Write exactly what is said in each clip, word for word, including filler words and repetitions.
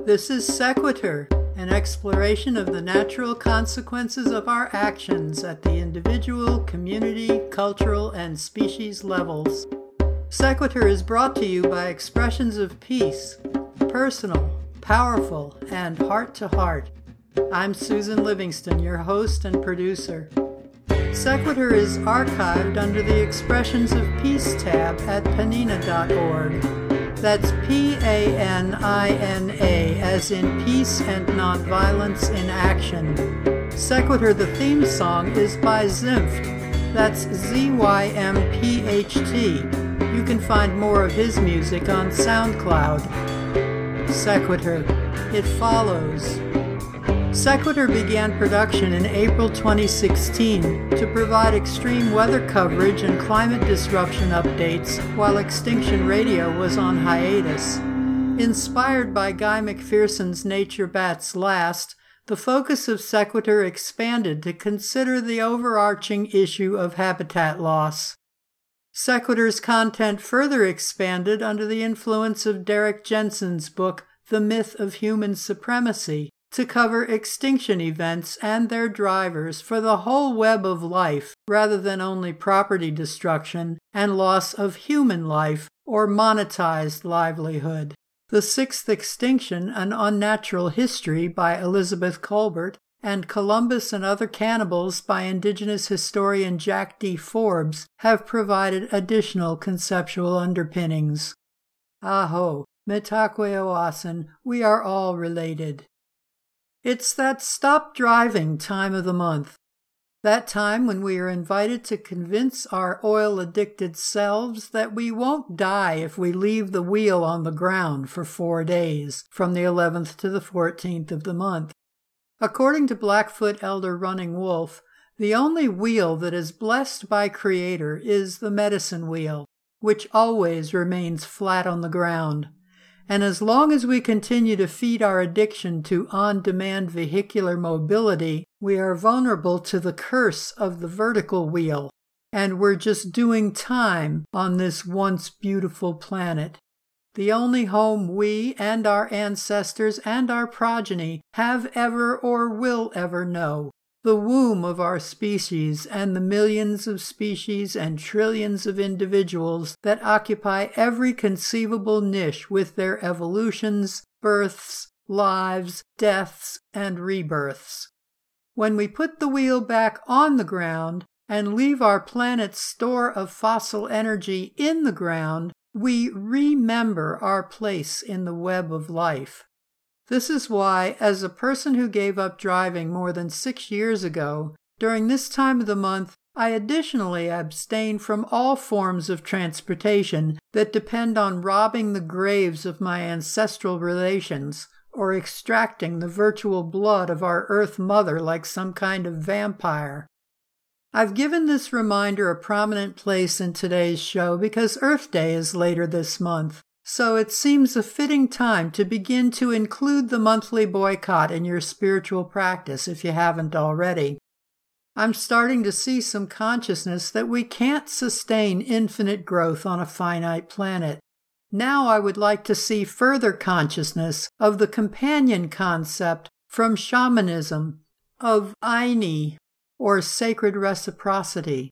This is Sequitur, an exploration of the natural consequences of our actions at the individual, community, cultural, and species levels. Sequitur is brought to you by expressions of peace, personal, powerful, and heart-to-heart. I'm Susan Livingston, your host and producer. Sequitur is archived under the Expressions of Peace tab at panina dot org. That's P A N I N A, as in peace and nonviolence in action. Sequitur, the theme song, is by Zympht. That's Z Y M P H T. You can find more of his music on SoundCloud. Sequitur, It Follows. Sequitur began production in April twenty sixteen to provide extreme weather coverage and climate disruption updates while Extinction Radio was on hiatus. Inspired by Guy McPherson's Nature Bats Last, the focus of Sequitur expanded to consider the overarching issue of habitat loss. Sequitur's content further expanded under the influence of Derrick Jensen's book, The Myth of Human Supremacy, to cover extinction events and their drivers for the whole web of life rather than only property destruction and loss of human life or monetized livelihood. The Sixth Extinction, An Unnatural History by Elizabeth Colbert, and Columbus and Other Cannibals by Indigenous historian Jack D. Forbes have provided additional conceptual underpinnings. Aho, Mitaque Oasin, we are all related. It's that stop driving time of the month. That time when we are invited to convince our oil-addicted selves that we won't die if we leave the wheel on the ground for four days, from the eleventh to the fourteenth of the month. According to Blackfoot elder Running Wolf, the only wheel that is blessed by Creator is the medicine wheel, which always remains flat on the ground. And as long as we continue to feed our addiction to on-demand vehicular mobility, we are vulnerable to the curse of the vertical wheel, and we're just doing time on this once beautiful planet. The only home we and our ancestors and our progeny have ever or will ever know. The womb of our species and the millions of species and trillions of individuals that occupy every conceivable niche with their evolutions, births, lives, deaths, and rebirths. When we put the wheel back on the ground and leave our planet's store of fossil energy in the ground, we remember our place in the web of life. This is why, as a person who gave up driving more than six years ago, during this time of the month, I additionally abstain from all forms of transportation that depend on robbing the graves of my ancestral relations or extracting the virtual blood of our Earth Mother like some kind of vampire. I've given this reminder a prominent place in today's show because Earth Day is later this month. So it seems a fitting time to begin to include the monthly boycott in your spiritual practice if you haven't already. I'm starting to see some consciousness that we can't sustain infinite growth on a finite planet. Now I would like to see further consciousness of the companion concept from shamanism of Aini, or sacred reciprocity.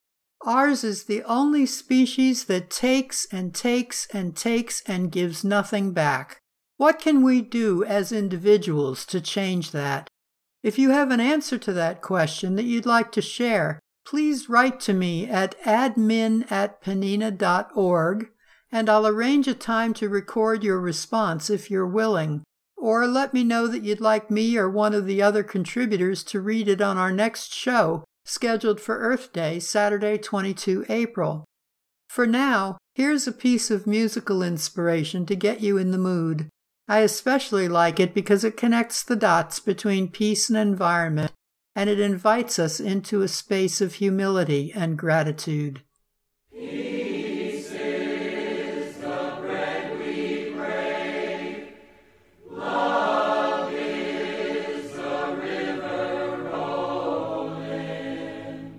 Ours is the only species that takes and takes and takes and gives nothing back. What can we do as individuals to change that? If you have an answer to that question that you'd like to share, please write to me at admin at panina dot org, and I'll arrange a time to record your response if you're willing. Or let me know that you'd like me or one of the other contributors to read it on our next show, scheduled for Earth Day, Saturday, the twenty-second of April. For now, here's a piece of musical inspiration to get you in the mood. I especially like it because it connects the dots between peace and environment, and it invites us into a space of humility and gratitude. Peace is the bread we crave. Love is the river rolling.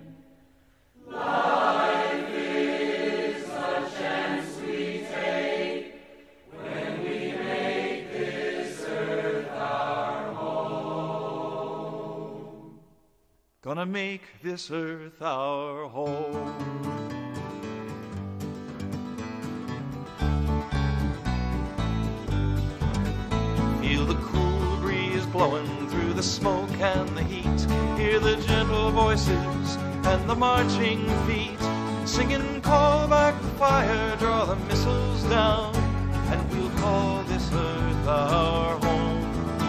Life is a chance we take when we make this earth gonna make this earth our home. Feel the cool breeze blowing through the smoke and the heat. Hear the gentle voices and the marching feet, singing, call back the fire, draw the missiles down, and we'll call this earth our home.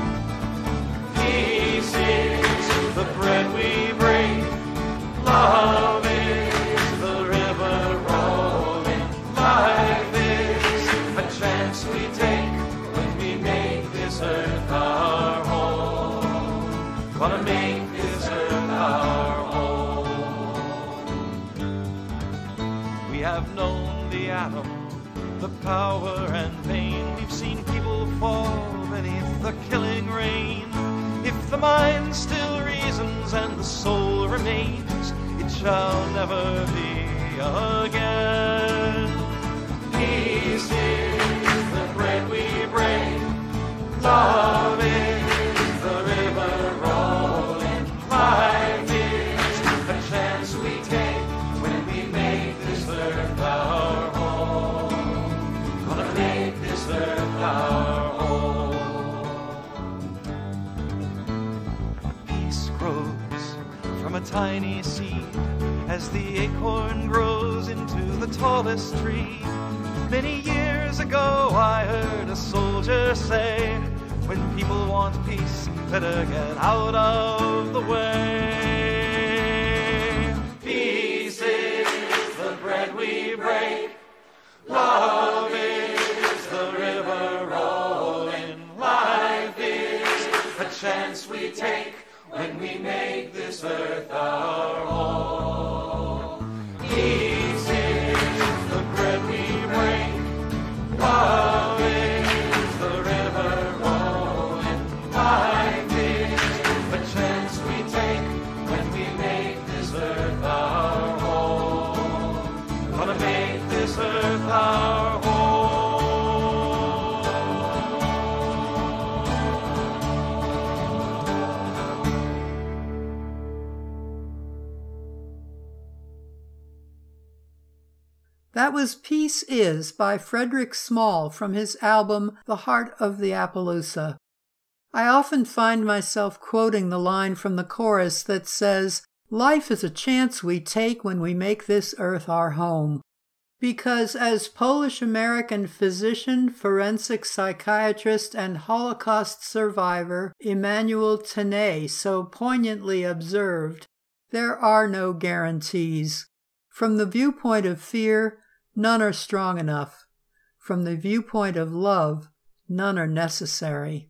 Peace is the bread we break, love is the river rolling, life is a chance we take when we make this earth our home. Gonna make this earth our home. We have known the atom, the power and pain. We've seen people fall beneath the killing rain. If the mind still reasons and the soul remains, it shall never be again. Peace is the bread we break, love is the river rolling, life is a chance we take when we make this earth our home. Gonna make this earth our home. Peace grows from a tiny seed as the acorn grows into the tallest tree. Many years ago I heard a soldier say, when people want peace, better get out of the way. Peace is the bread we break, love is the river rolling, life is a chance we take when we make this earth our home. Peace is the bread we break, love is the river rolling, life is a chance we take when we make this earth our home. Gonna make this earth our home. That was Peace Is by Frederick Small from his album The Heart of the Appaloosa. I often find myself quoting the line from the chorus that says, "Life is a chance we take when we make this earth our home." Because as Polish-American physician, forensic psychiatrist, and Holocaust survivor Emmanuel Tenay so poignantly observed, there are no guarantees. From the viewpoint of fear, none are strong enough. From the viewpoint of love, none are necessary.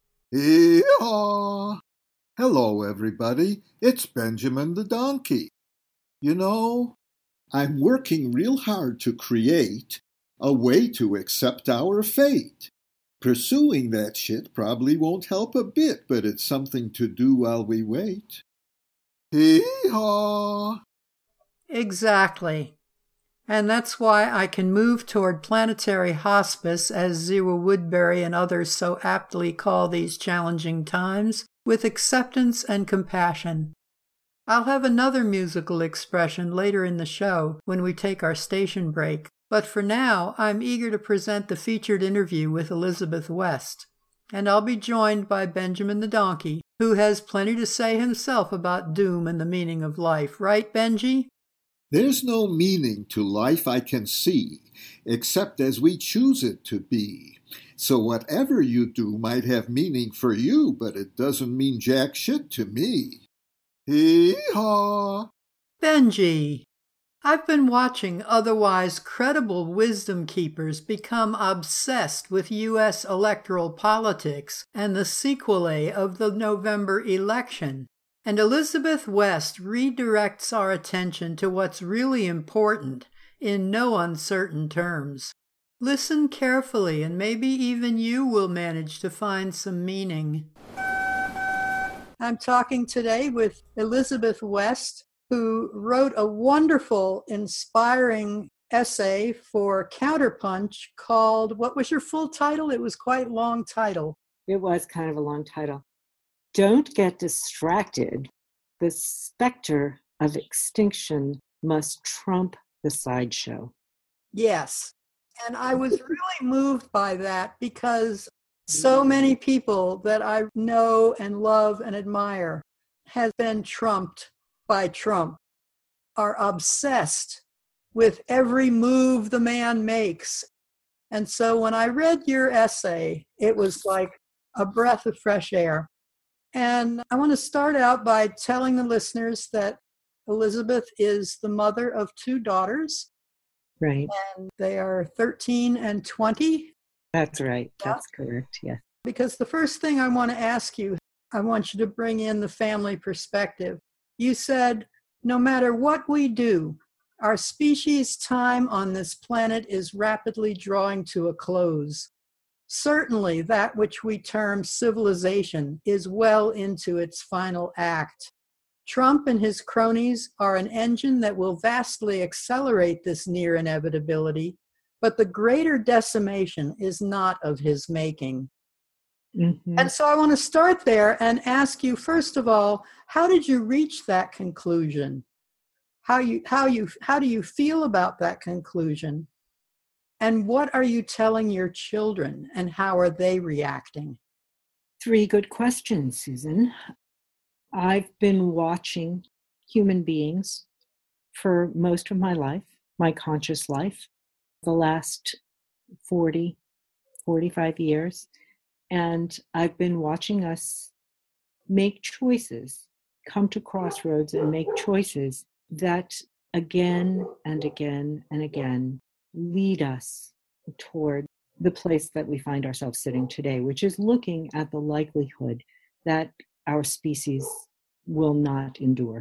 Hee-haw! Hello, everybody. It's Benjamin the Donkey. You know, I'm working real hard to create a way to accept our fate. Pursuing that shit probably won't help a bit, but it's something to do while we wait. Hee-haw! Exactly. And that's why I can move toward planetary hospice, as Zero Woodbury and others so aptly call these challenging times, with acceptance and compassion. I'll have another musical expression later in the show when we take our station break, but for now I'm eager to present the featured interview with Elizabeth West. And I'll be joined by Benjamin the Donkey, who has plenty to say himself about doom and the meaning of life. Right, Benji? There's no meaning to life I can see, except as we choose it to be. So whatever you do might have meaning for you, but it doesn't mean jack shit to me. Hee-haw! Benji, I've been watching otherwise credible wisdom keepers become obsessed with U S electoral politics and the sequelae of the November election. And Elizabeth West redirects our attention to what's really important in no uncertain terms. Listen carefully, and maybe even you will manage to find some meaning. I'm talking today with Elizabeth West, who wrote a wonderful, inspiring essay for Counterpunch called, what was your full title? It was quite a long title. It was kind of a long title. Don't get distracted the specter of extinction must trump the sideshow. Yes. And I was really moved by that because so many people that I know and love and admire have been trumped by Trump, are obsessed with every move the man makes. And so when I read your essay, it was like a breath of fresh air. And I want to start out by telling the listeners that Elizabeth is the mother of two daughters. Right. And they are thirteen and twenty. That's right. Yeah. That's correct. Yes. Because the first thing I want to ask you, I want you to bring in the family perspective. You said, no matter what we do, our species' time on this planet is rapidly drawing to a close. Certainly, that which we term civilization is well into its final act. Trump and his cronies are an engine that will vastly accelerate this near inevitability, but the greater decimation is not of his making. Mm-hmm. And so I want to start there and ask you, first of all, how did you reach that conclusion? How you how you how do you feel about that conclusion? And what are you telling your children, and how are they reacting? Three good questions, Susan. I've been watching human beings for most of my life, my conscious life, the last forty, forty-five years. And I've been watching us make choices, come to crossroads and make choices that again and again and again lead us toward the place that we find ourselves sitting today, which is looking at the likelihood that our species will not endure.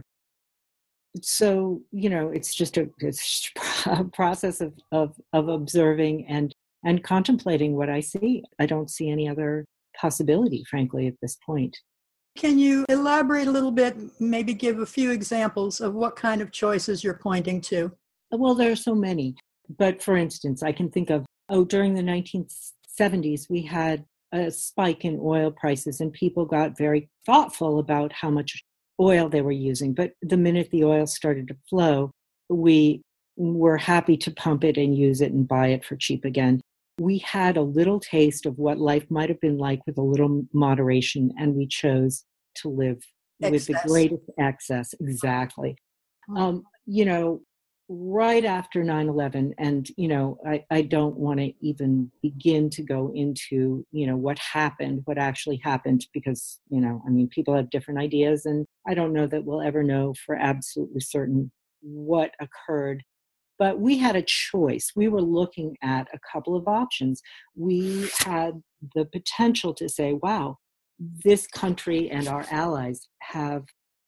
So, you know, it's just a, it's a process of, of, of observing and, and contemplating what I see. I don't see any other possibility, frankly, at this point. Can you elaborate a little bit, maybe give a few examples of what kind of choices you're pointing to? Well, there are so many. But for instance, I can think of, oh, during the nineteen seventies, we had a spike in oil prices and people got very thoughtful about how much oil they were using. But the minute the oil started to flow, we were happy to pump it and use it and buy it for cheap again. We had a little taste of what life might have been like with a little moderation, and we chose to live Excess. with the greatest excess. Exactly. Um, you know, right after nine eleven, and, you know, I, I don't want to even begin to go into, you know, what happened, what actually happened, because, you know, I mean, people have different ideas, and I don't know that we'll ever know for absolutely certain what occurred. But we had a choice. We were looking at a couple of options. We had the potential to say, wow, this country and our allies have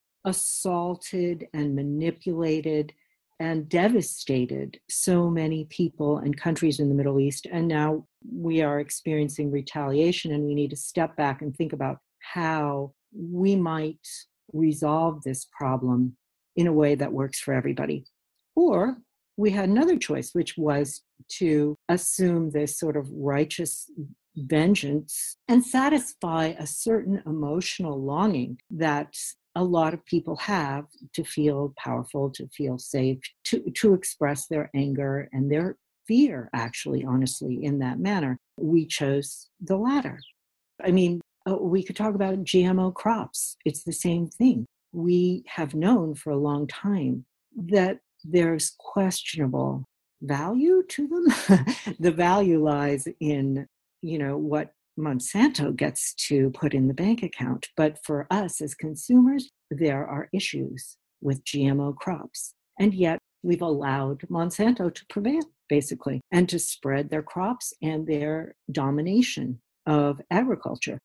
assaulted and manipulated and devastated so many people and countries in the Middle East. And now we are experiencing retaliation, and we need to step back and think about how we might resolve this problem in a way that works for everybody. Or we had another choice, which was to assume this sort of righteous vengeance and satisfy a certain emotional longing that a lot of people have to feel powerful, to feel safe, to, to express their anger and their fear, actually, honestly, in that manner. We chose the latter. I mean, we could talk about G M O crops. It's the same thing. We have known for a long time that there's questionable value to them. The value lies in, you know, what Monsanto gets to put in the bank account. But for us as consumers, there are issues with G M O crops. And yet we've allowed Monsanto to prevail, basically, and to spread their crops and their domination of agriculture.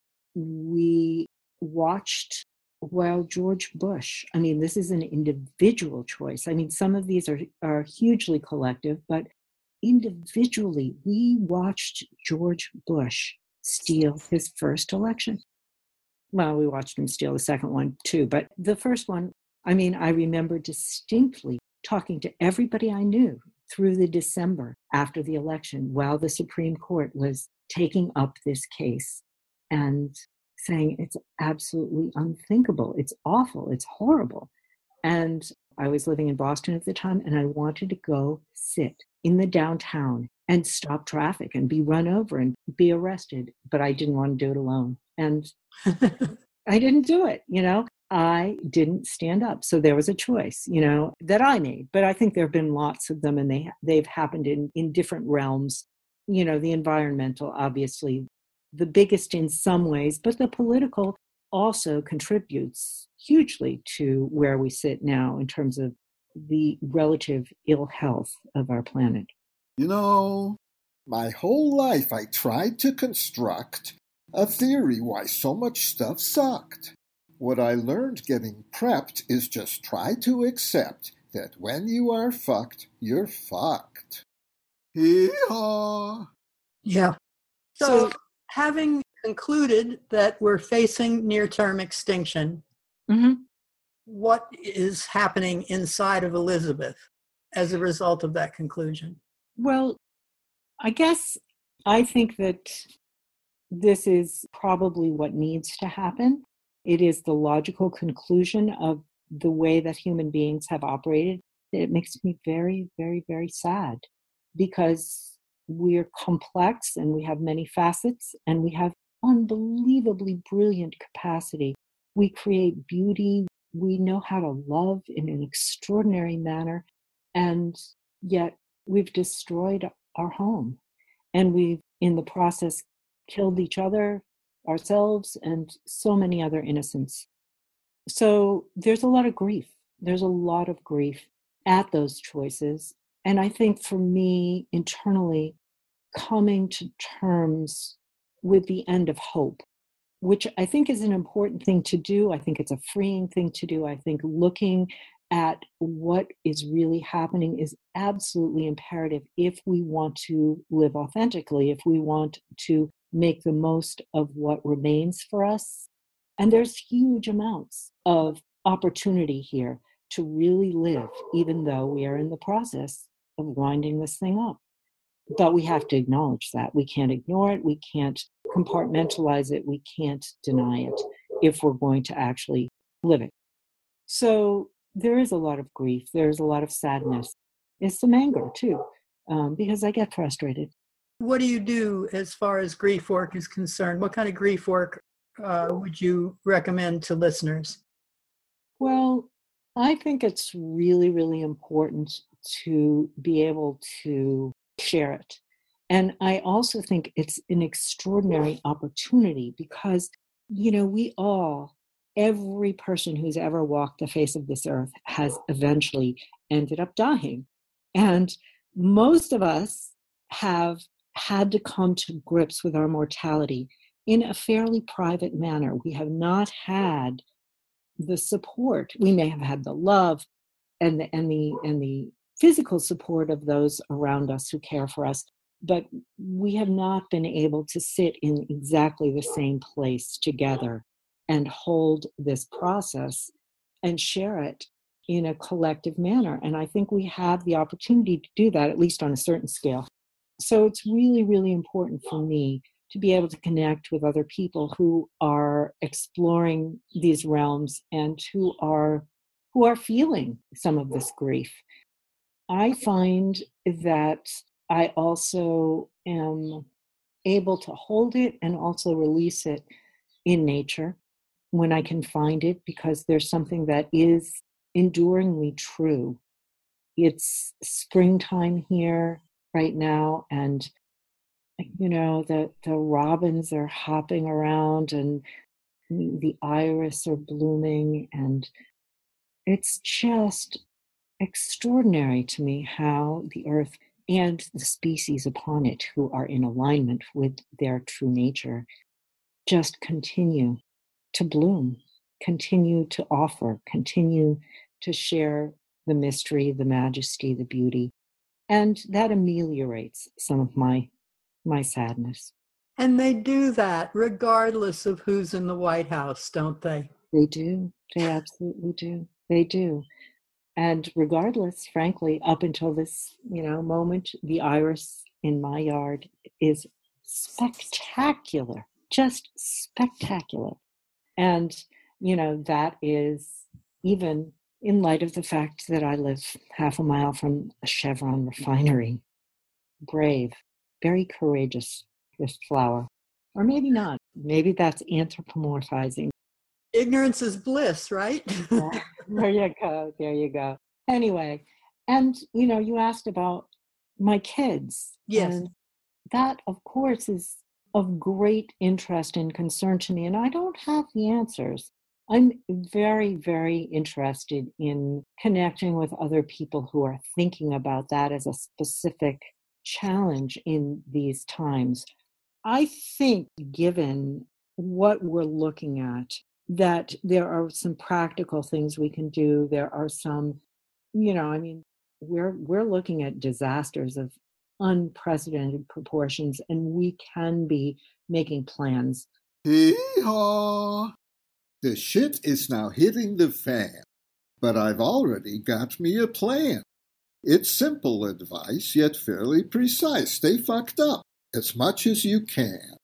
We watched while George Bush, I mean, this is an individual choice. I mean, some of these are, are hugely collective, but individually, we watched George Bush steal his first election. Well, we watched him steal the second one too, but the first one, I mean, I remember distinctly talking to everybody I knew through the December after the election while the Supreme Court was taking up this case and saying it's absolutely unthinkable. It's awful. It's horrible. And I was living in Boston at the time, and I wanted to go sit in the downtown and stop traffic and be run over and be arrested. But I didn't want to do it alone. And I didn't do it, you know. I didn't stand up. So there was a choice, you know, that I made. But I think there have been lots of them, and they, they've happened in, in different realms. You know, the environmental, obviously, the biggest in some ways, but the political also contributes hugely to where we sit now in terms of the relative ill health of our planet. You know, my whole life I tried to construct a theory why so much stuff sucked. What I learned getting prepped is just try to accept that when you are fucked, you're fucked. Hee-haw! Yeah. So, so having concluded that we're facing near-term extinction, mm-hmm. what is happening inside of Elizabeth as a result of that conclusion? Well, I guess I think that this is probably what needs to happen. It is the logical conclusion of the way that human beings have operated. It makes me very, very, very sad because we're complex and we have many facets and we have unbelievably brilliant capacity. We create beauty. We know how to love in an extraordinary manner. And yet we've destroyed our home. And we've, in the process, killed each other, ourselves, and so many other innocents. So there's a lot of grief. There's a lot of grief at those choices. And I think for me, internally, coming to terms with the end of hope, which I think is an important thing to do. I think it's a freeing thing to do. I think looking at what is really happening is absolutely imperative if we want to live authentically, if we want to make the most of what remains for us. And there's huge amounts of opportunity here to really live, even though we are in the process of winding this thing up. But we have to acknowledge that. We can't ignore it. We can't compartmentalize it. We can't deny it if we're going to actually live it. So there is a lot of grief. There's a lot of sadness. There's some anger too, um, because I get frustrated. What do you do as far as grief work is concerned? What kind of grief work uh, would you recommend to listeners? Well, I think it's really, really important to be able to share it. And I also think it's an extraordinary opportunity because, you know, we all, every person who's ever walked the face of this earth has eventually ended up dying. And most of us have had to come to grips with our mortality in a fairly private manner. We have not had the support. We may have had the love and the, and the, and the physical support of those around us who care for us, but we have not been able to sit in exactly the same place together and hold this process and share it in a collective manner. And I think we have the opportunity to do that, at least on a certain scale. So it's really, really important for me to be able to connect with other people who are exploring these realms and who are who are feeling some of this grief. I find that I also am able to hold it and also release it in nature when I can find it, because there's something that is enduringly true. It's springtime here right now, and you know, the, the robins are hopping around and the iris are blooming, and it's just extraordinary to me how the earth and the species upon it who are in alignment with their true nature just continue to bloom, continue to offer, continue to share the mystery, the majesty, the beauty. And that ameliorates some of my my sadness. And they do that regardless of who's in the White House, don't they? They do. They absolutely do. They do. And regardless, frankly, up until this, you know, moment, the iris in my yard is spectacular just spectacular. And, you know, that is even in light of the fact that I live half a mile from a Chevron refinery. Brave, very courageous, this flower. Or maybe not. Maybe that's anthropomorphizing. Ignorance is bliss, right? Yeah, there you go. There you go. Anyway, and, you know, you asked about my kids. Yes. And that, of course, is of great interest and concern to me. And I don't have the answers. I'm very, very interested in connecting with other people who are thinking about that as a specific challenge in these times. I think, given what we're looking at, that there are some practical things we can do. There are some, you know, I mean, we're we're looking at disasters of unprecedented proportions, and we can be making plans. Hee-haw! The shit is now hitting the fan, but I've already got me a plan. It's simple advice, yet fairly precise. Stay fucked up as much as you can.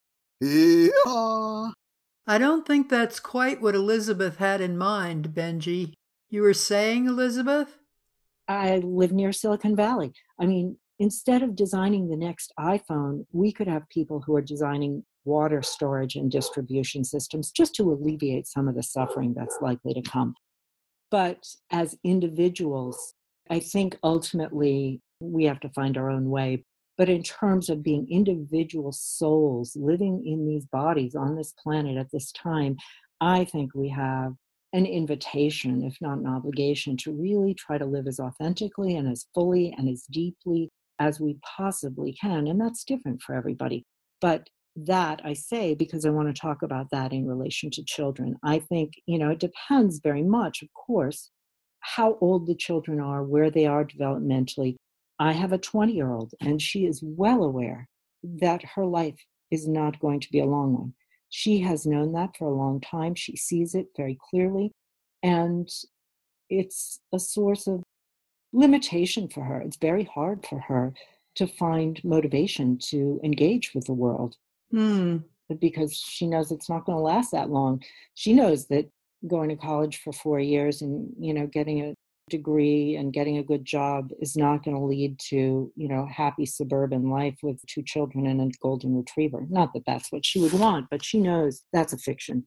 Hee-haw! I don't think that's quite what Elizabeth had in mind, Benji. You were saying, Elizabeth? I live near Silicon Valley. I mean, instead of designing the next iPhone, we could have people who are designing water storage and distribution systems just to alleviate some of the suffering that's likely to come. But as individuals, I think ultimately we have to find our own way. But in terms of being individual souls living in these bodies on this planet at this time, I think we have an invitation, if not an obligation, to really try to live as authentically and as fully and as deeply as we possibly can. And that's different for everybody. But that I say because I want to talk about that in relation to children. I think, you know, it depends very much, of course, how old the children are, where they are developmentally. I have a twenty-year-old, and she is well aware that her life is not going to be a long one. She has known that for a long time. She sees it very clearly, and it's a source of limitation for her. It's very hard for her to find motivation to engage with the world Hmm. because she knows it's not going to last that long. She knows that going to college for four years and, you know, getting a degree and getting a good job is not going to lead to, you know, happy suburban life with two children and a golden retriever. Not that that's what she would want, but she knows that's a fiction.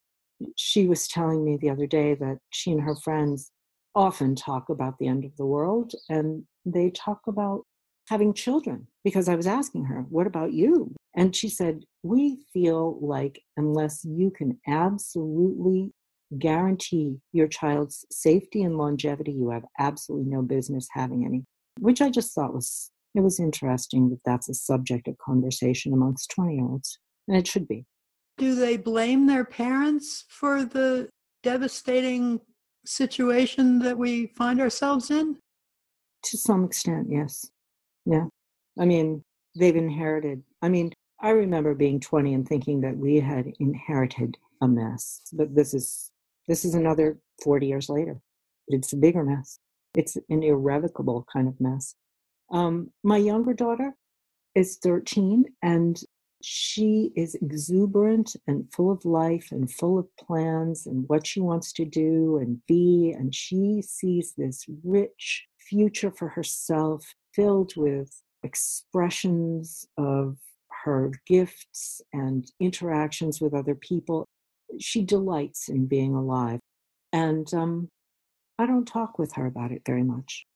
She was telling me the other day that she and her friends often talk about the end of the world, and they talk about having children, because I was asking her, what about you? And she said, we feel like unless you can absolutely guarantee your child's safety and longevity, you have absolutely no business having any, which I just thought was, it was interesting that that's a subject of conversation amongst twenty-year-olds, and it should be. Do they blame their parents for the devastating situation that we find ourselves in? To some extent, yes. Yeah. I mean, they've inherited, I mean, I remember being twenty and thinking that we had inherited a mess, but this is This is another forty years later. It's a bigger mess. It's an irrevocable kind of mess. Um, my younger daughter is thirteen, and she is exuberant and full of life and full of plans and what she wants to do and be. And she sees this rich future for herself filled with expressions of her gifts and interactions with other people. She delights in being alive. And um, I don't talk with her about it very much.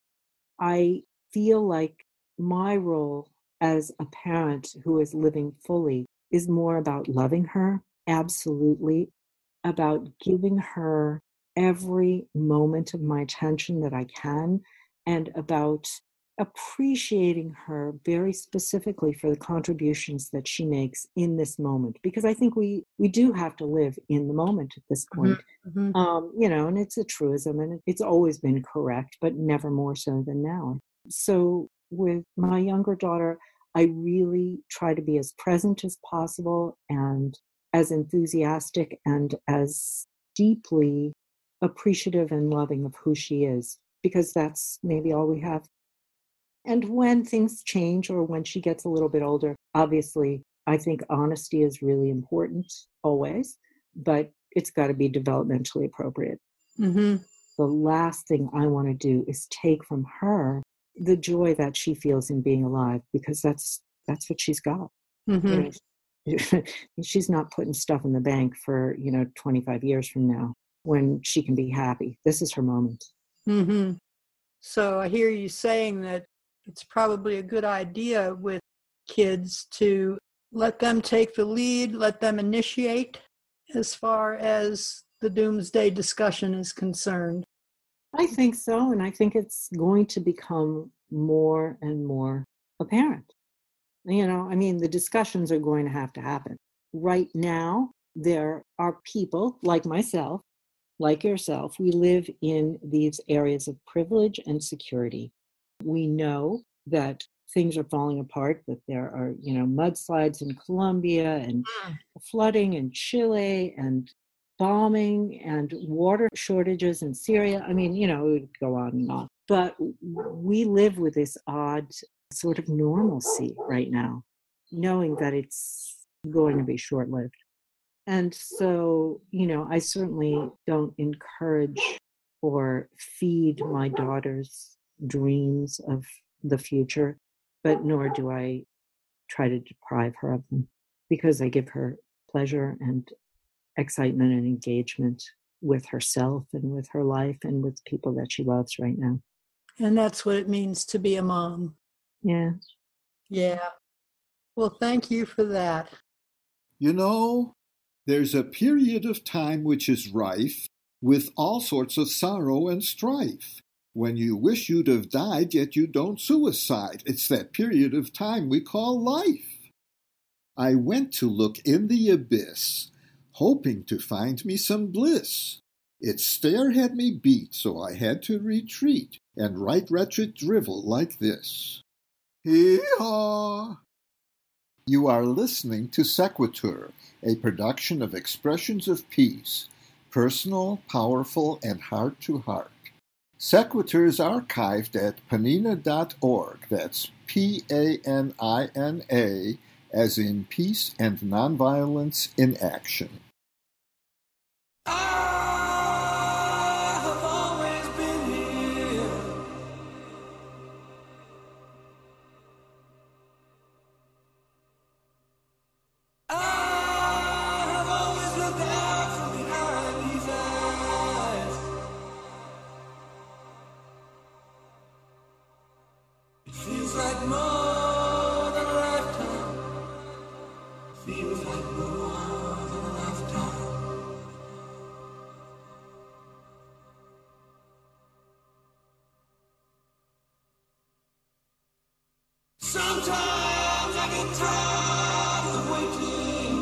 I feel like my role as a parent who is living fully is more about loving her, absolutely, about giving her every moment of my attention that I can, and about appreciating her very specifically for the contributions that she makes in this moment. Because I think we, we do have to live in the moment at this point. Mm-hmm. Um, you know, and it's a truism, and it's always been correct, but never more so than now. So with my younger daughter, I really try to be as present as possible and as enthusiastic and as deeply appreciative and loving of who she is, because that's maybe all we have. And when things change or when she gets a little bit older, obviously I think honesty is really important always, but it's got to be developmentally appropriate. Mm-hmm. The last thing I want to do is take from her the joy that she feels in being alive, because that's that's what she's got. Mm-hmm. You know, she's not putting stuff in the bank for, you know, twenty-five years from now when she can be happy. This is her moment. Mm-hmm. So I hear you saying that it's probably a good idea with kids to let them take the lead, let them initiate as far as the doomsday discussion is concerned. I think so, and I think it's going to become more and more apparent. You know, I mean, the discussions are going to have to happen. Right now, there are people like myself, like yourself. We live in these areas of privilege and security. We know that things are falling apart, that there are, you know, mudslides in Colombia and flooding in Chile and bombing and water shortages in Syria. I mean, you know, it would go on and on. But we live with this odd sort of normalcy right now, knowing that it's going to be short-lived. And so, you know, I certainly don't encourage or feed my daughter's dreams of the future, but nor do I try to deprive her of them, because I give her pleasure and excitement and engagement with herself and with her life and with people that she loves right now. And that's what it means to be a mom. Yeah. Yeah. Well, thank you for that. You know, there's a period of time which is rife with all sorts of sorrow and strife. When you wish you'd have died, yet you don't suicide. It's that period of time we call life. I went to look in the abyss, hoping to find me some bliss. Its stare had me beat, so I had to retreat and write wretched drivel like this. Hee-haw! You are listening to Sequitur, a production of Expressions of Peace, personal, powerful, and heart-to-heart. Sequitur is archived at panina dot org. That's P A N I N A, as in peace and nonviolence in action. I have always been here. I have always looked out from behind these eyes. It feels like more than a lifetime. Feels like more than a lifetime. Sometimes I get tired of waiting.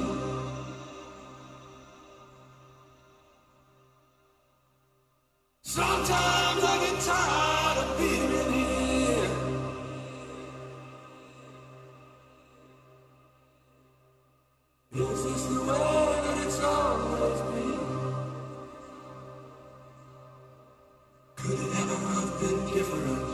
Sometimes I get tired of being in here. Is this the way that it's always been? Could it ever have been different?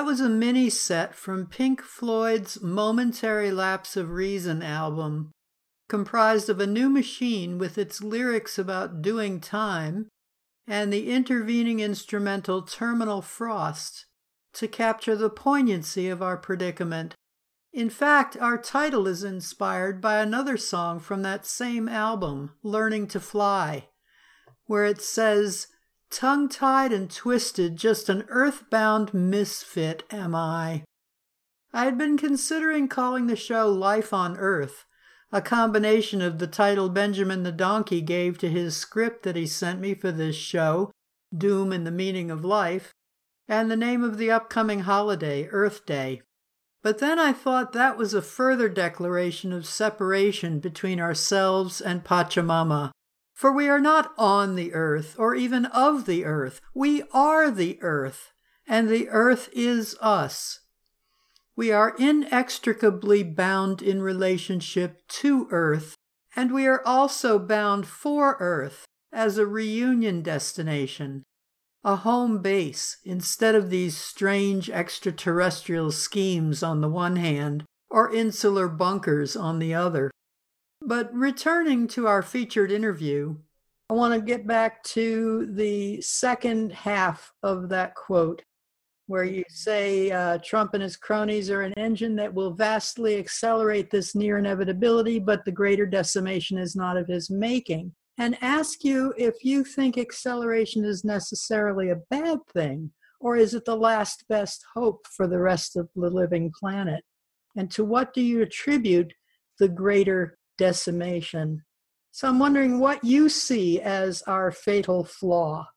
was a mini set from Pink Floyd's Momentary Lapse of Reason album, comprised of a new machine with its lyrics about doing time and the intervening instrumental Terminal Frost to capture the poignancy of our predicament. In fact, our title is inspired by another song from that same album, Learning to Fly, where it says, "Tongue-tied and twisted, just an earthbound misfit am I." I had been considering calling the show Life on Earth, a combination of the title Benjamin the Donkey gave to his script that he sent me for this show, Doom and the Meaning of Life, and the name of the upcoming holiday, Earth Day. But then I thought that was a further declaration of separation between ourselves and Pachamama. For we are not on the earth, or even of the earth. We are the earth, and the earth is us. We are inextricably bound in relationship to Earth, and we are also bound for Earth as a reunion destination, a home base instead of these strange extraterrestrial schemes on the one hand, or insular bunkers on the other. But returning to our featured interview, I want to get back to the second half of that quote, where you say uh, Trump and his cronies are an engine that will vastly accelerate this near inevitability, but the greater decimation is not of his making. And ask you if you think acceleration is necessarily a bad thing, or is it the last best hope for the rest of the living planet? And to what do you attribute the greater decimation? So I'm wondering what you see as our fatal flaw.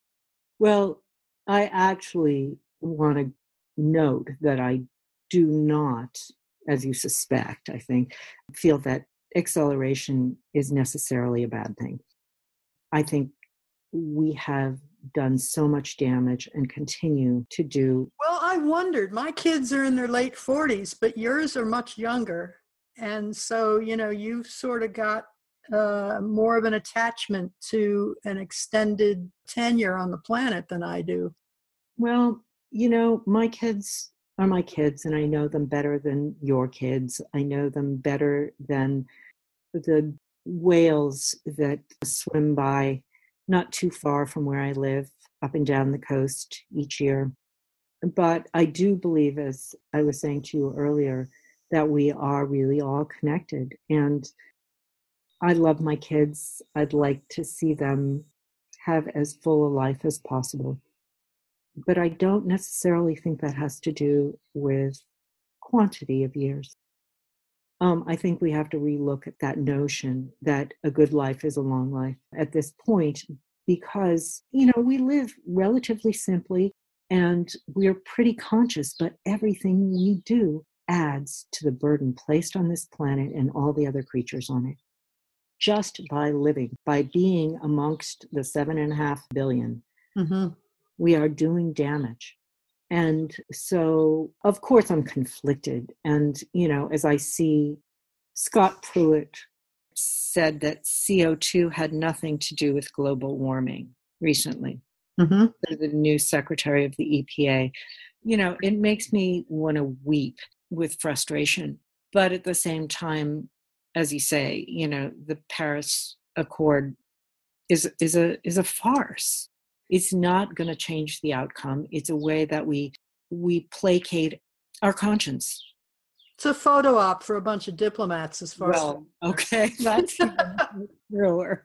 Well, I actually want to note that I do not, as you suspect, I think, feel that acceleration is necessarily a bad thing. I think we have done so much damage and continue to do. Well, I wondered, my kids are in their late forties, but yours are much younger. And so, you know, you've sort of got uh, more of an attachment to an extended tenure on the planet than I do. Well, you know, my kids are my kids, and I know them better than your kids. I know them better than the whales that swim by not too far from where I live, up and down the coast each year. But I do believe, as I was saying to you earlier, that we are really all connected. And I love my kids. I'd like to see them have as full a life as possible. But I don't necessarily think that has to do with quantity of years. Um, I think we have to relook at that notion that a good life is a long life at this point, because, you know, we live relatively simply and we're pretty conscious, but everything we do adds to the burden placed on this planet and all the other creatures on it. Just by living, by being amongst the seven and a half billion, mm-hmm. we are doing damage. And so, of course, I'm conflicted. And, you know, as I see, Scott Pruitt said that C O two had nothing to do with global warming recently. Mm-hmm. The new secretary of the E P A. You know, it makes me want to weep with frustration. But at the same time, as you say, you know, the Paris Accord is is a is a farce. It's not going to change the outcome. It's a way that we we placate our conscience. It's a photo op for a bunch of diplomats, as far well, as okay, that's truer.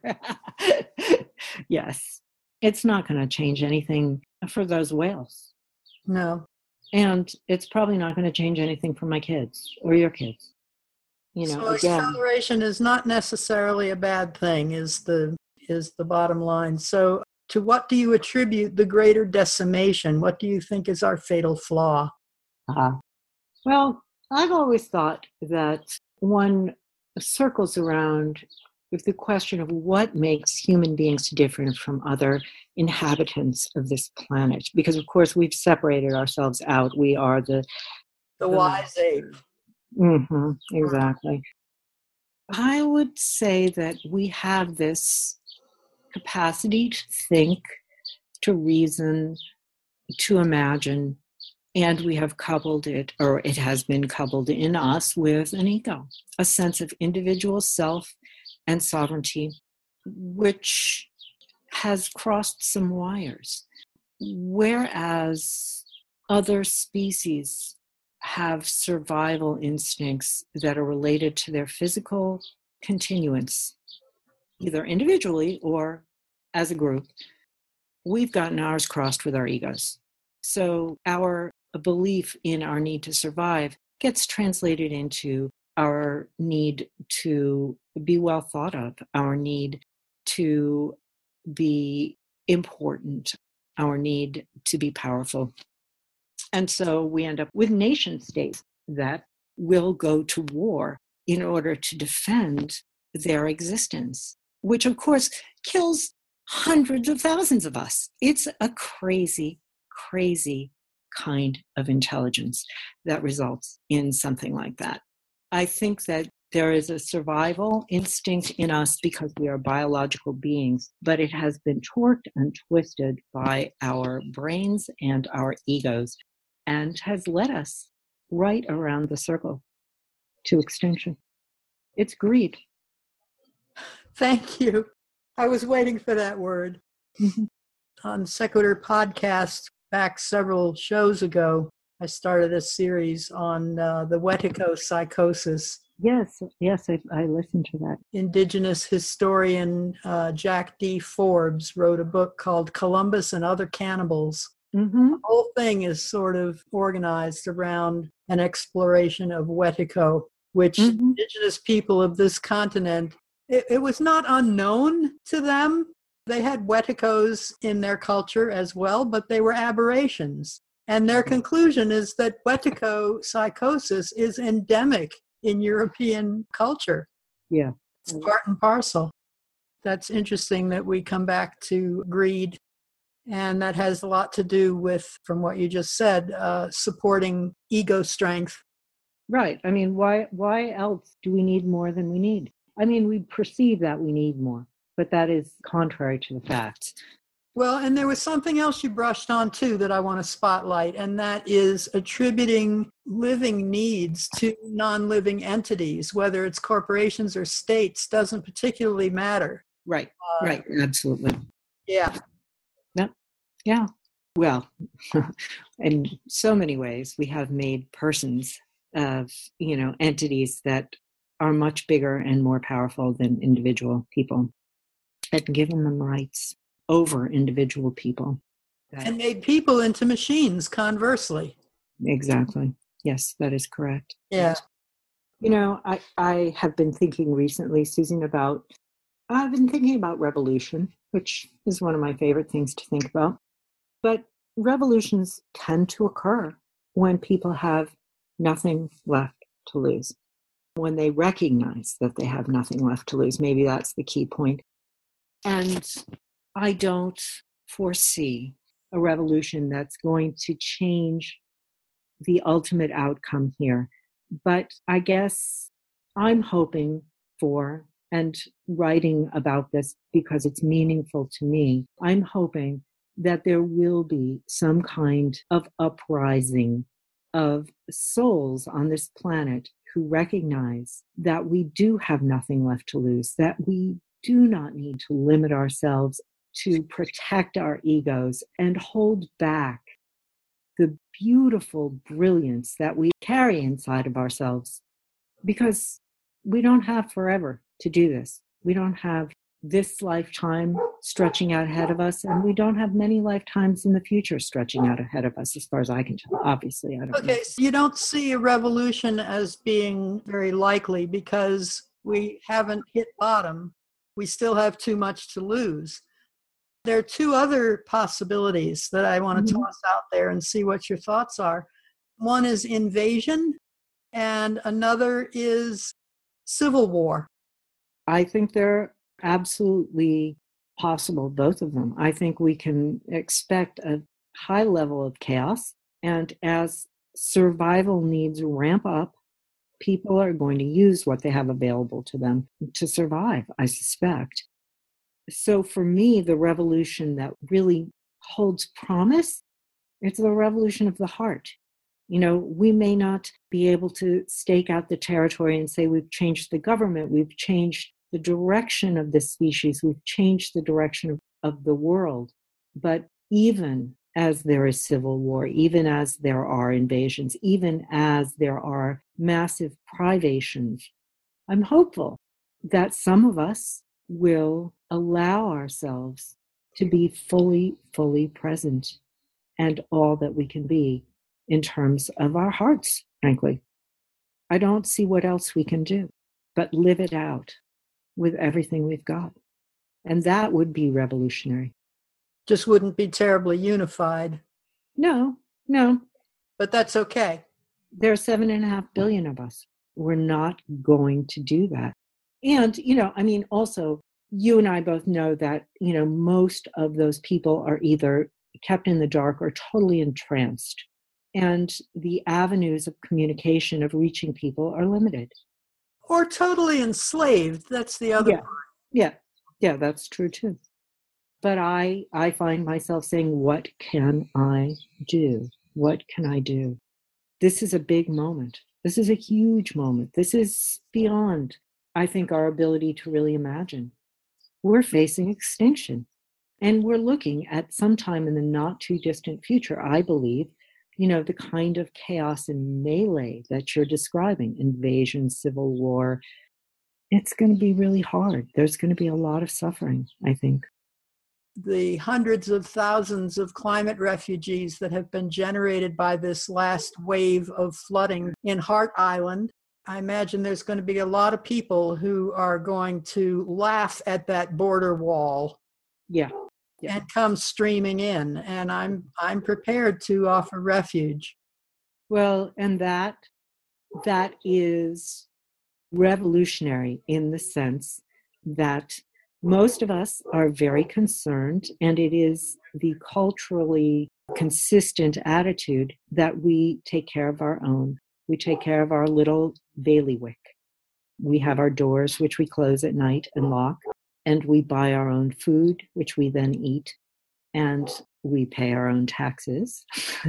Yes, it's not going to change anything for those whales. No, and it's probably not going to change anything for my kids or your kids. You know, so again, acceleration is not necessarily a bad thing. Is the is the bottom line. So, to what do you attribute the greater decimation? What do you think is our fatal flaw? Uh, well, I've always thought that one circles around with the question of what makes human beings different from other inhabitants of this planet. Because, of course, we've separated ourselves out. We are the... The, the wise ape. Mm-hmm, exactly. I would say that we have this capacity to think, to reason, to imagine, And we have coupled it, or it has been coupled in us with an ego, a sense of individual self and sovereignty, which has crossed some wires. Whereas other species have survival instincts that are related to their physical continuance, either individually or as a group, we've gotten ours crossed with our egos. So our belief in our need to survive gets translated into our need to be well thought of, our need to be important, our need to be powerful. And so we end up with nation states that will go to war in order to defend their existence, which of course kills hundreds of thousands of us. It's a crazy, crazy kind of intelligence that results in something like that. I think that there is a survival instinct in us because we are biological beings, but it has been torqued and twisted by our brains and our egos and has led us right around the circle to extinction. It's greed. Thank you. I was waiting for that word. Mm-hmm. On Sequitur Podcast, back several shows ago, I started a series on uh, the Wetiko psychosis. Yes, yes, I, I listened to that. Indigenous historian uh, Jack D. Forbes wrote a book called Columbus and Other Cannibals. Mm-hmm. The whole thing is sort of organized around an exploration of Wetiko, which Mm-hmm. indigenous people of this continent, it, it was not unknown to them. They had Wetikos in their culture as well, but they were aberrations. And their conclusion is that Wetiko psychosis is endemic in European culture. Yeah. It's part and parcel. That's interesting that we come back to greed. And that has a lot to do with, from what you just said, uh, supporting ego strength. Right. I mean, why why else do we need more than we need? I mean, we perceive that we need more, but that is contrary to the facts. Well, and there was something else you brushed on too that I want to spotlight, and that is attributing living needs to non-living entities, whether it's corporations or states, doesn't particularly matter. Right. Uh, Right. Absolutely. Yeah. Yeah. Well, in so many ways, we have made persons of, you know, entities that are much bigger and more powerful than individual people and given them rights over individual people. That, And made people into machines, conversely. exactly. Yes, that is correct. Yeah. You know, I, I have been thinking recently, Susan, about, I've been thinking about revolution, which is one of my favorite things to think about. But revolutions tend to occur when people have nothing left to lose. When they recognize that they have nothing left to lose, maybe that's the key point. And I don't foresee a revolution that's going to change the ultimate outcome here. But I guess I'm hoping for, and writing about this because it's meaningful to me, I'm hoping that there will be some kind of uprising of souls on this planet who recognize that we do have nothing left to lose, that we do not need to limit ourselves to protect our egos and hold back the beautiful brilliance that we carry inside of ourselves, because we don't have forever to do this. We don't have this lifetime stretching out ahead of us, and we don't have many lifetimes in the future stretching out ahead of us, as far as I can tell. Obviously, I don't know. Okay, so you don't see a revolution as being very likely because we haven't hit bottom. We still have too much to lose. There are two other possibilities that I want to Mhm. toss out there and see what your thoughts are. One is invasion, and another is civil war. I think they're absolutely possible, both of them. I think we can expect a high level of chaos, and as survival needs ramp up, people are going to use what they have available to them to survive, I suspect. So for me, the revolution that really holds promise, it's the revolution of the heart. You know, we may not be able to stake out the territory and say we've changed the government, we've changed the direction of this species, we've changed the direction of, of the world. But even as there is civil war, even as there are invasions, even as there are massive privations, I'm hopeful that some of us will allow ourselves to be fully, fully present and all that we can be in terms of our hearts, frankly. I don't see what else we can do but live it out with everything we've got. And that would be revolutionary. Just wouldn't be terribly unified. No, no. But that's okay. There are seven and a half billion of us. We're not going to do that. And, you know, I mean, also, you and I both know that, you know, most of those people are either kept in the dark or totally entranced. And the avenues of communication, of reaching people, are limited. Or totally enslaved. That's the other Yeah. part. Yeah. Yeah, that's true too. But I, I find myself saying, what can I do? What can I do? This is a big moment. This is a huge moment. This is beyond, I think, our ability to really imagine. We're facing extinction. And we're looking at sometime in the not too distant future, I believe, you know, the kind of chaos and melee that you're describing, invasion, civil war. It's going to be really hard. There's going to be a lot of suffering, I think. The hundreds of thousands of climate refugees that have been generated by this last wave of flooding in Hart Island, I imagine there's going to be a lot of people who are going to laugh at that border wall. Yeah. Yeah. And come streaming in. And I'm I'm prepared to offer refuge. Well, and that that is revolutionary in the sense that most of us are very concerned, and it is the culturally consistent attitude that we take care of our own. We take care of our little bailiwick. We have our doors, which we close at night and lock, and we buy our own food, which we then eat, and we pay our own taxes,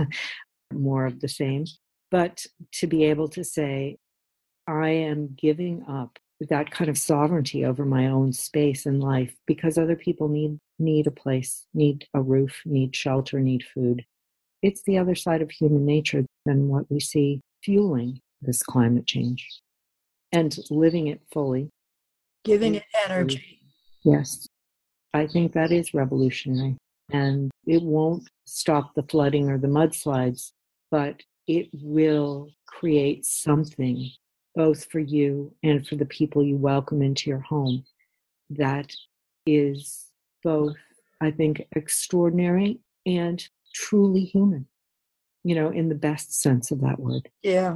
more of the same. But to be able to say, I am giving up that kind of sovereignty over my own space and life because other people need need a place, need a roof, need shelter, need food. It's the other side of human nature than what we see fueling this climate change and living it fully. Giving it energy. Yes, I think that is revolutionary. And it won't stop the flooding or the mudslides, but it will create something both for you and for the people you welcome into your home that is both, I think, extraordinary and truly human, you know, in the best sense of that word. Yeah.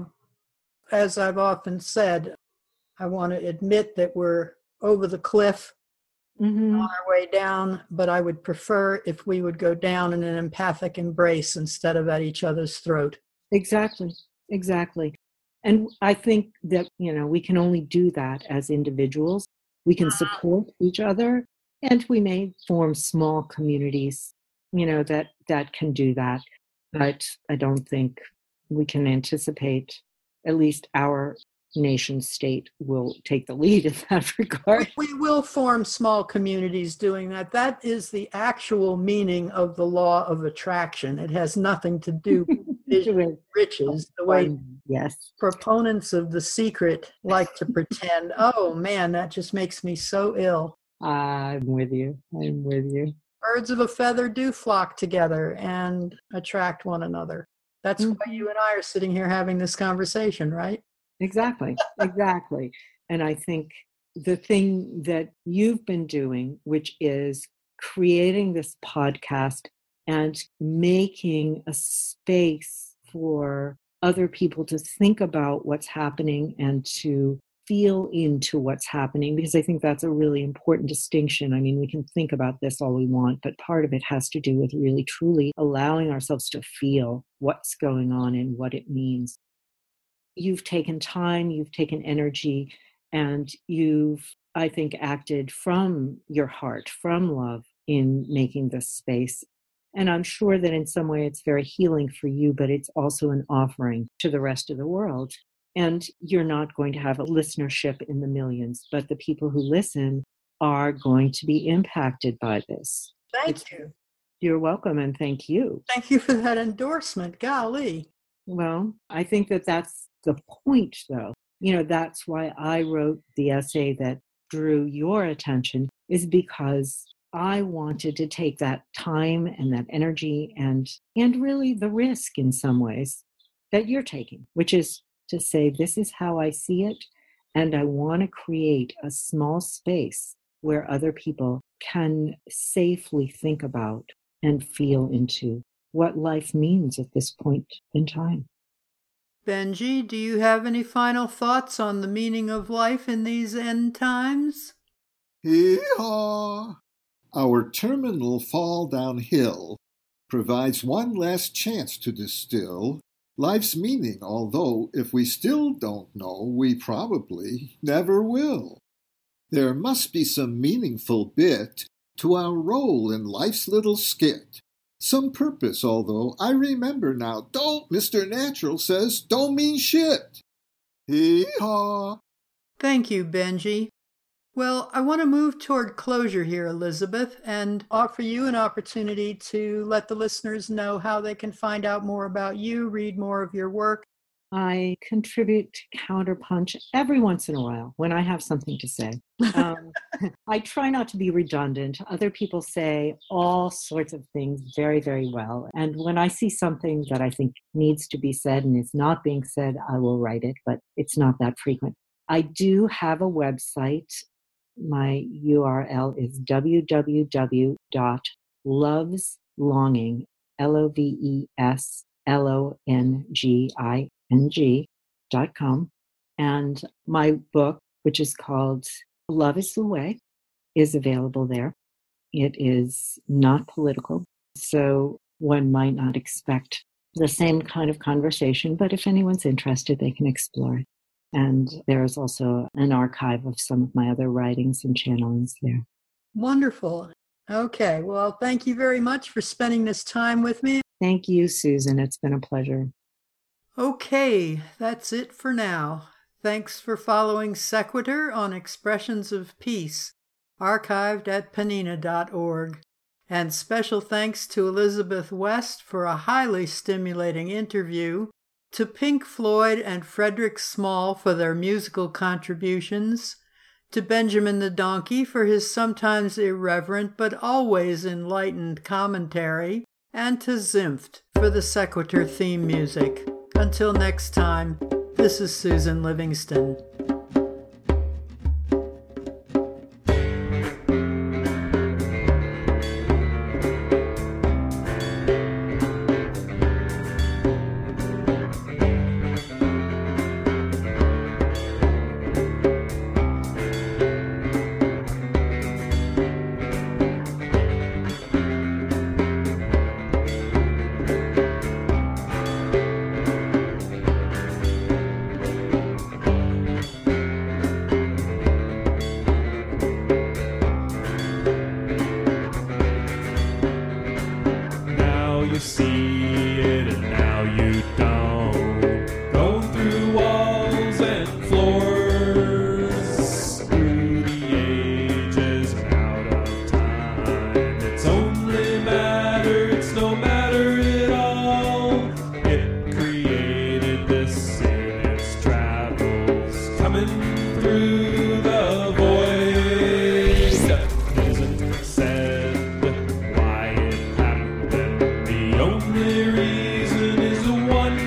As I've often said, I want to admit that we're over the cliff Mm-hmm. on our way down, but I would prefer if we would go down in an empathic embrace instead of at each other's throat. Exactly, exactly. And I think that, you know, we can only do that as individuals. We can support each other, and we may form small communities, you know, that, that can do that. But I don't think we can anticipate, at least our nation state will take the lead in that regard. We will form small communities doing that. That is the actual meaning of the law of attraction. It has nothing to do with vision and riches, the way yes. proponents of The Secret like to pretend. Oh man, that just makes me so ill. I'm with you. I'm with you. Birds of a feather do flock together and attract one another. That's mm-hmm. why you and I are sitting here having this conversation, right? Exactly, exactly. And I think the thing that you've been doing, which is creating this podcast and making a space for other people to think about what's happening and to feel into what's happening, because I think that's a really important distinction. I mean, we can think about this all we want, but part of it has to do with really truly allowing ourselves to feel what's going on and what it means. You've taken time, you've taken energy, and you've, I think, acted from your heart, from love in making this space. And I'm sure that in some way it's very healing for you, but it's also an offering to the rest of the world. And you're not going to have a listenership in the millions, but the people who listen are going to be impacted by this. Thank It's- you. You're welcome, and thank you. Thank you for that endorsement. Golly. Well, I think that that's the point, though. You know, that's why I wrote the essay that drew your attention, is because I wanted to take that time and that energy and and really the risk in some ways that you're taking, which is to say, this is how I see it, and I want to create a small space where other people can safely think about and feel into what life means at this point in time. Benji, do you have any final thoughts on the meaning of life in these end times? Hee-haw! Our terminal fall downhill provides one last chance to distill life's meaning, although if we still don't know, we probably never will. There must be some meaningful bit to our role in life's little skit. Some purpose, although I remember now, don't, Mister Natural says, don't mean shit. Hee-haw! Thank you, Benji. Well, I want to move toward closure here, Elizabeth, and offer you an opportunity to let the listeners know how they can find out more about you, read more of your work. I contribute to Counterpunch every once in a while when I have something to say. Um, I try not to be redundant. Other people say all sorts of things very, very well. And when I see something that I think needs to be said and is not being said, I will write it, but it's not that frequent. I do have a website. My U R L is w w w dot loves longing, L O V E S L O N G I N G dot com. And my book, which is called Love is the Way, is available there. It is not political, so one might not expect the same kind of conversation, but if anyone's interested, they can explore it. And there is also an archive of some of my other writings and channelings there. Wonderful. Okay, well, thank you very much for spending this time with me. Thank you, Susan. It's been a pleasure. Okay, that's it for now. Thanks for following Sequitur on Expressions of Peace, archived at panina dot org. And special thanks to Elizabeth West for a highly stimulating interview, to Pink Floyd and Frederick Small for their musical contributions, to Benjamin the Donkey for his sometimes irreverent but always enlightened commentary, and to Zimpht for the Sequitur theme music. Until next time, this is Susan Livingston. You see it and now you don't. Going through walls and floors, through the ages and out of time. It's only matter, it's no matter at all. It created this in its travels, coming through the void. Isn't said why it happened. The only reason is one.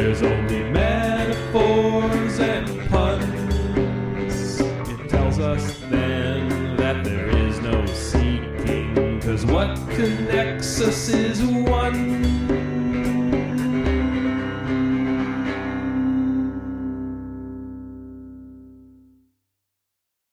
there's only metaphors and puns. It tells us then that there is no seeking, 'cause what connects us is one.